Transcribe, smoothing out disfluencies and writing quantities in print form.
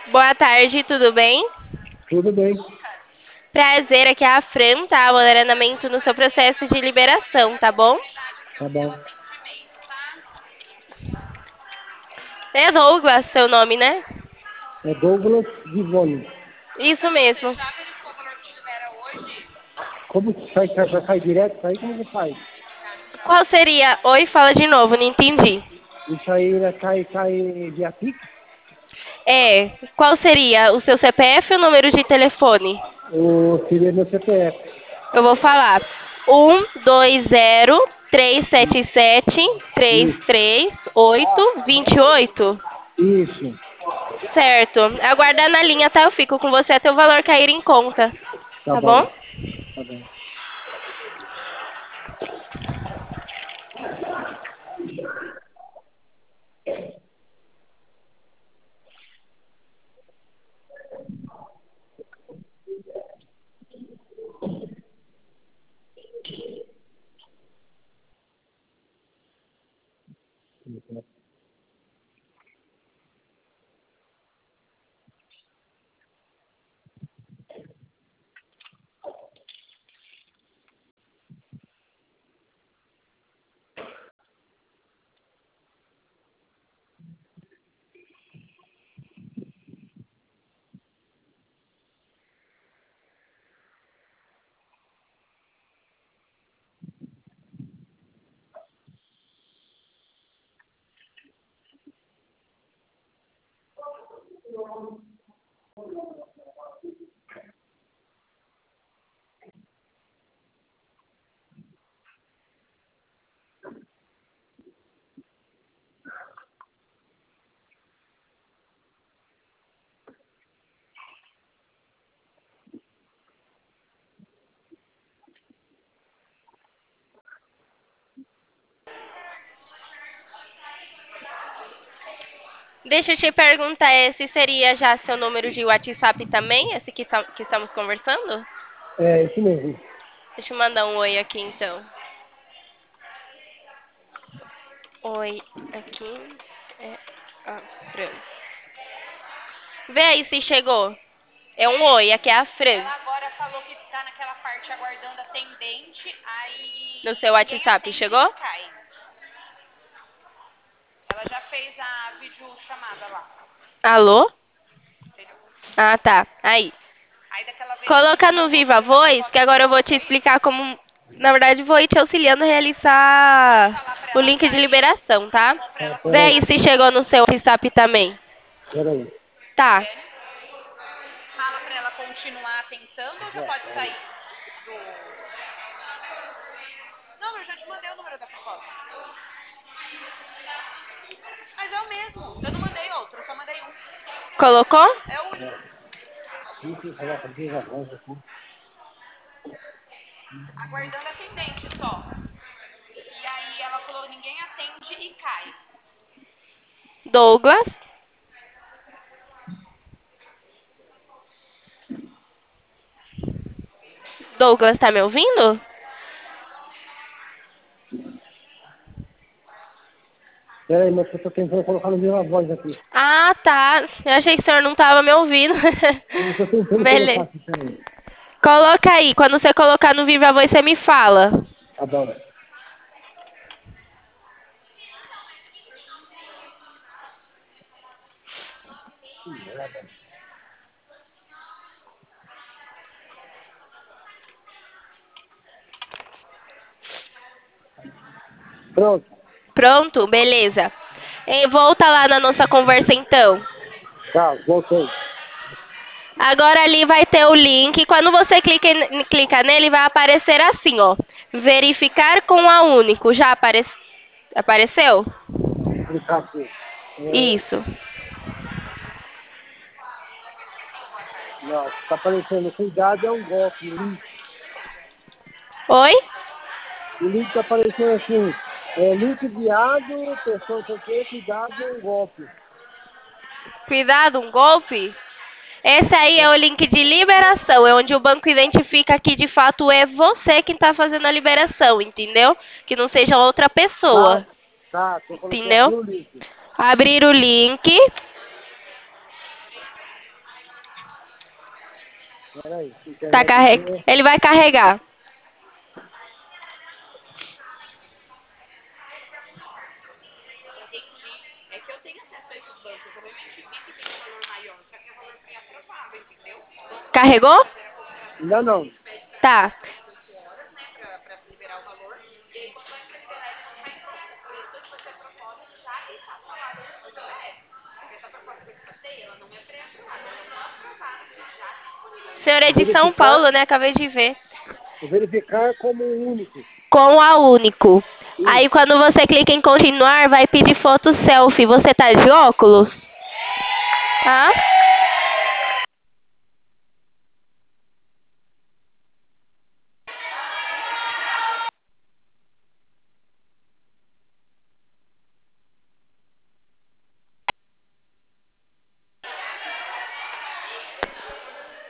Boa tarde, tudo bem? Tudo bem, Prazer, aqui é a Fran, tá? Moderadamente no seu processo de liberação, tá bom? tá bom. É Douglas, seu nome, né? É Douglas Givone. Isso mesmo. Como que sai, já sai direto? Sai como que faz? Qual seria? Oi, fala de novo, não entendi. Isso aí sai via Pix? Qual seria o seu CPF e o número de telefone? Ou seria meu CPF? Eu vou falar. 120 377 Isso, 33828. isso. Certo. Aguardar na linha, tá? Eu fico com você até o valor cair em conta. Tá Tá bom, bom? tá bom. Deixa eu te perguntar, esse seria já seu número de WhatsApp também? Esse que estamos conversando? É, isso mesmo. Deixa eu mandar um oi aqui então. Oi, aqui é a Fran. Vê aí se chegou. É um oi, aqui é a Fran. Ela agora falou que tá naquela parte aguardando atendente, No aí seu ninguém WhatsApp, atende e chegou? cai. Ela já fez a videochamada lá, Alô? entendeu? Ah, tá. Aí. Aí daquela vez que Coloca você no mandou o Viva número da Voz, que proposta agora pra eu ela, vou não te foi? explicar como. Na verdade, vou ir te auxiliando a Pode realizar falar pra o ela link de sair, liberação, tá tá? bom? Pra Tá, ela Vê peraí, aí continuar se chegou tentando. no seu WhatsApp também. peraí. Tá. Fala pra ela continuar tentando ou já pode sair do... Não, eu já te mandei o número da proposta. Mas é o mesmo, eu não mandei outro, eu só mandei um. Colocou? É o único. Isso, coloca duas vozes aqui. Aguardando atendente só. E aí ela falou, ninguém atende e cai. Douglas. Douglas, tá me ouvindo? Peraí, mas eu tô tentando colocar no Viva Voz aqui. Ah, tá. Eu achei que o senhor não tava me ouvindo. Eu tô tentando colocar Beleza. aqui, peraí. Coloca aí. Quando você colocar no Viva Voz, você me fala. Tá bom. Pronto. Pronto? Beleza. Volta lá na nossa conversa então. Tá, voltei. Agora ali vai ter o link. Quando você clica nele, vai aparecer assim, ó. Verificar com a Único. Já apareceu? Vou clicar aqui. É, Isso. não, tá aparecendo, cuidado é um golpe. Oi? O link tá aparecendo assim, link guiado, pessoa não sei o quê, cuidado é um golpe. Cuidado, um golpe? Esse aí é É, o link de liberação, é onde o banco identifica que de fato é você quem está fazendo a liberação, entendeu? Que não seja outra tá, pessoa, tá, eu coloquei entendeu? abrir o link. Abrir o link. Peraí, Tá internet. Ele vai carregar. É que eu tenho acesso a esses bancos. Eu realmente vi que tem um valor maior, só que é valor pré-aprovado, entendeu? Carregou? Ainda não. Tá. Pra liberar o valor. E aí, quando vai pra liberar, ele não sai pronto. Por isso que eu te passei a proposta já que está aprovada no CPF. Porque essa proposta que eu te passei, ela não é pré-aprovada, ela é uma aprovada que já disponível. O senhor é de São Verificar, Paulo, né? Acabei de ver. verificar como único. Com a Único. Aí Isso. quando você clica em continuar, vai pedir foto selfie. Você tá de óculos? Hã?